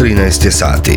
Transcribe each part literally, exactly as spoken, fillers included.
trinaest je sati.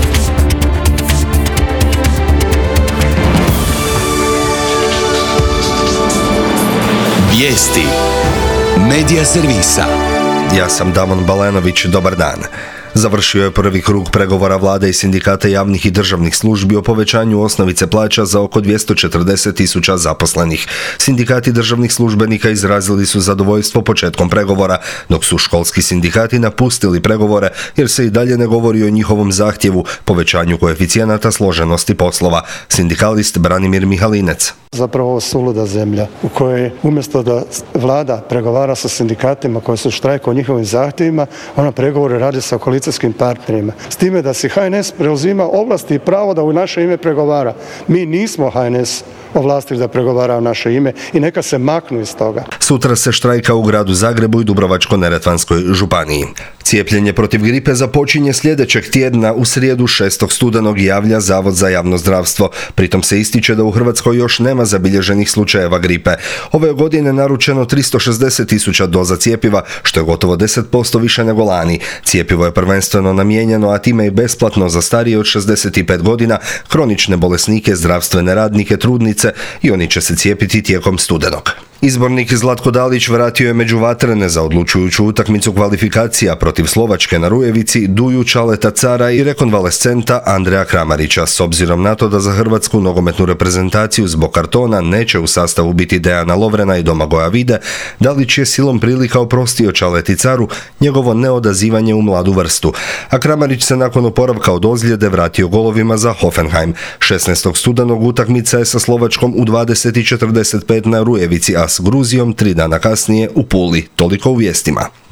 Vijesti Medija servisa. Ja sam Damon Balenović, dobar dan. Završio je prvi krug pregovora vlade i sindikata javnih i državnih službi o povećanju osnovice plaća za oko dvjesto četrdeset tisuća zaposlenih. Sindikati državnih službenika izrazili su zadovoljstvo početkom pregovora, dok su školski sindikati napustili pregovore jer se i dalje ne govori o njihovom zahtjevu povećanju koeficijenata složenosti poslova. Sindikalist Branimir Mihalinec. Zapravo ovo suluda zemlja u kojoj umjesto da vlada pregovara sa sindikatima koji su štrajku o njihovim zahtjevima, ona pregovore radi sa koalicijskim partnerima. S time da si H N S preuzima ovlasti i pravo da u naše ime pregovara. Mi nismo H N S ovlastili da pregovara u naše ime i neka se maknu iz toga. Sutra se štrajka u gradu Zagrebu i Dubrovačko-neretvanskoj županiji. Cijepljenje protiv gripe započinje sljedećeg tjedna u srijedu šestog studenog, javlja Zavod za javno zdravstvo. Pritom se ističe da u Hrvatskoj još nema zabilježenih slučajeva gripe. Ove godine naručeno tristo šezdeset tisuća doza cijepiva, što je gotovo deset posto više nego lani. Cijepivo je prvenstveno namijenjeno, a time i besplatno za starije od šezdeset pet godina, kronične bolesnike, zdravstvene radnike, trudnice i oni će se cijepiti tijekom studenog. Izbornik Zlatko Dalić vratio je među vatrene za odlučujuću utakmicu kvalifikacija protiv Slovačke na Rujevici Duju Čaleta Cara i rekonvalescenta Andreja Kramarića. S obzirom na to da za hrvatsku nogometnu reprezentaciju zbog kartona neće u sastavu biti Dejana Lovrena i Domagoja Vide, Dalić je silom prilika oprostio Čaleti Caru njegovo neodazivanje u mladu vrstu. A Kramarić se nakon oporavka od ozljede vratio golovima za Hoffenheim. šesnaestog studenog utakmica je sa Slovačkom u dvadeset i četrdeset pet na Rujevici, a s Gruzijom tri dana kasnije u Puli. Toliko u vijestima.